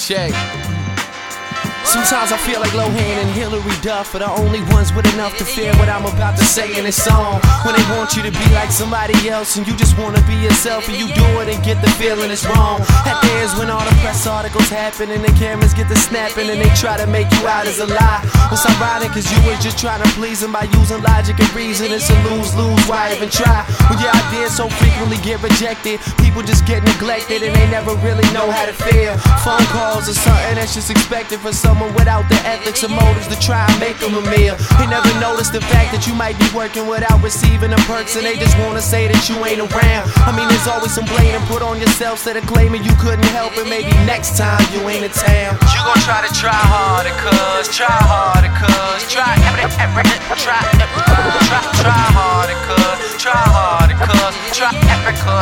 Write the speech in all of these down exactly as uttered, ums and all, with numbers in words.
Check. Sometimes I feel like Lohan and Hillary Duff are the only ones with enough to fear what I'm about to say in this song. When they want you to be like somebody else and you just wanna be yourself, and you do it and get the feeling it's wrong. That there is when all the press articles happen and the cameras get to snapping and they try to make you out as a lie. It's ironic cause you was just trying to please them by using logic and reason. It's a lose-lose, why even try? When your ideas so frequently get rejected, people just get neglected and they never really know how to feel. Phone calls or something that's just expected for someone without the ethics or motives to try and make them a meal. They never notice the fact that you might be working without receiving the perks, and they just wanna say that you ain't around. I mean, there's always some blame put on yourself instead of claiming you couldn't help it. Maybe next time you ain't in town, you gon' try to try harder, cuz try harder, cuz try every, every, try, try, try harder, cuz try harder, cuz try every, cuz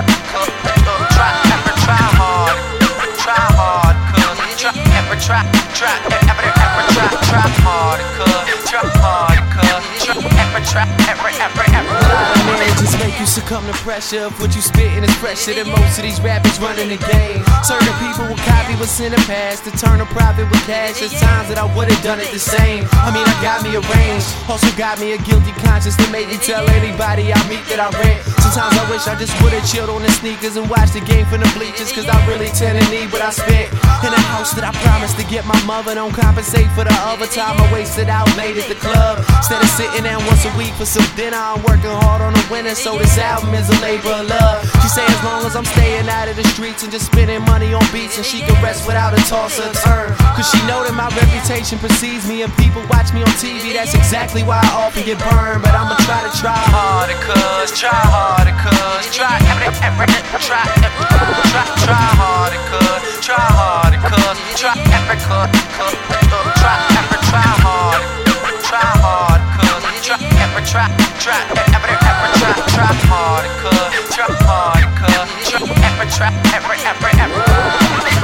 try every, try hard, try hard, cuz try every, try, try every, every, try, try hard, cuz try hard, cuz try every, try every, every, every. A lot of men just make you succumb to pressure. If what you spittin' is fresher than most of these rappers running the game. Certain people will copy what's in the past to turn a profit with cash. There's times that I would've done it the same. I mean, I got me a range, also got me a guilty conscience to make me tell anybody I meet that I rent. Sometimes I wish I just would've chilled on the sneakers and watched the game from the bleachers, cause I really tend to need what I spent. In a house that I promised to get my mother, don't compensate for the other time I wasted out late at the club. Instead of sitting down once a week for some dinner, I'm working hard on the winter, so this album is a labor of love. She say as long as I'm staying out of the streets and just spending money on beats, and she can rest without a toss or a turn, cause she know that my reputation precedes me and people watch me on T V. That's exactly why I often get burned, but I'ma try to try harder, cuz try harder, cuz try every, every, try every, try, try harder, cuz try harder, cuz try every, cuz try every, try hard, try hard, cuz try every, try, try every, every, try, try harder, cuz